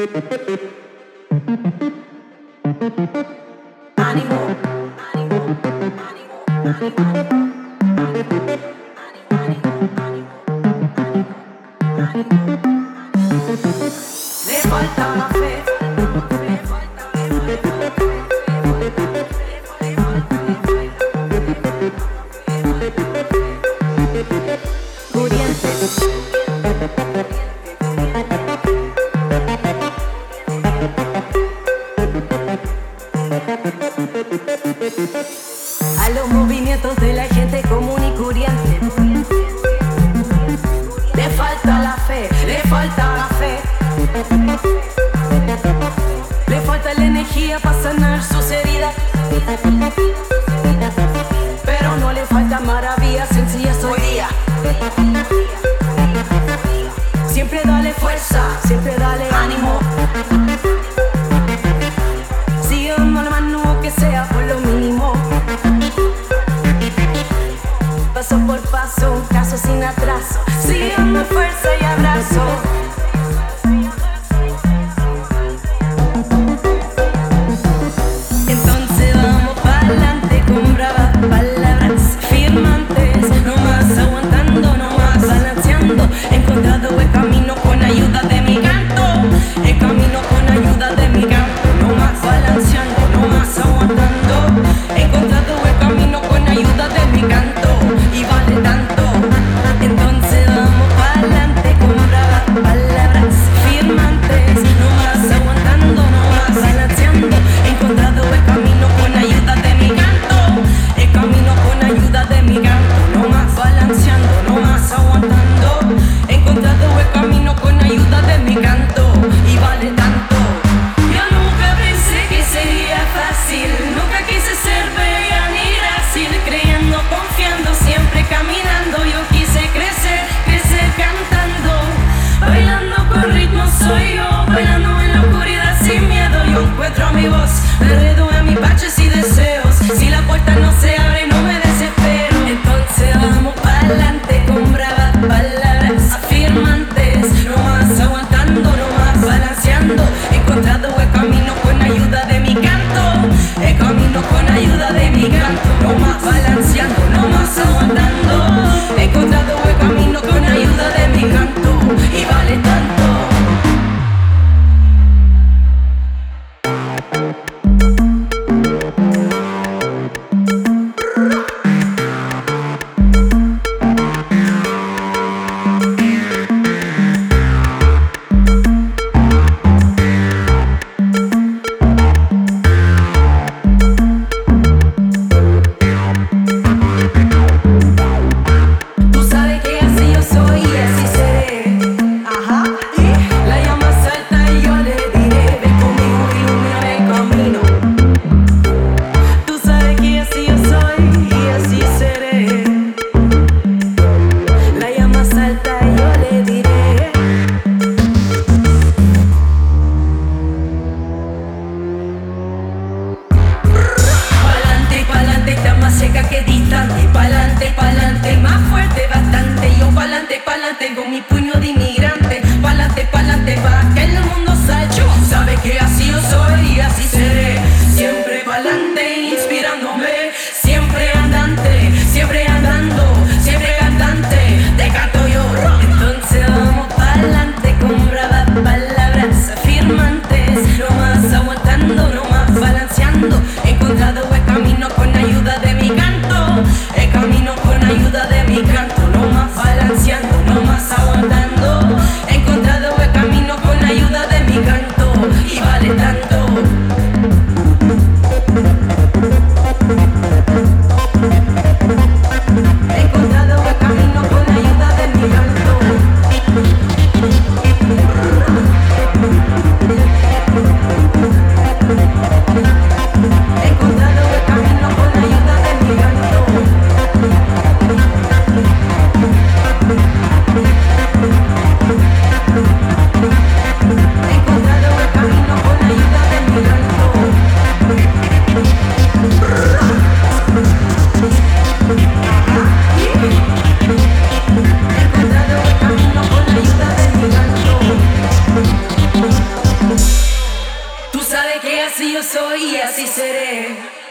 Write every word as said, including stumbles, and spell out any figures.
A los movimientos de la gente común y corriente le falta la fe, le falta la fe, le falta la energía para sanar sus heridas, pero no le falta maravillas sencillas hoy día. Siempre dale fuerza, siempre dale ánimo, sigue dando la mano que sea por lo mínimo, paso por paso, caso sin atraso, sigue dando fuerza y abrazo. Entonces vamos pa'lante con bravas palabras firmantes, no más aguantando, no más balanceando. He encontrado el camino con ayuda de mi canto, el camino con ayuda de mi canto, no más balanceando, no más aguantando. He encontrado el camino con ayuda de mi canto y vale tanto. Entonces vamos pa'lante con bravas palabras. sabe que así yo soy y así seré.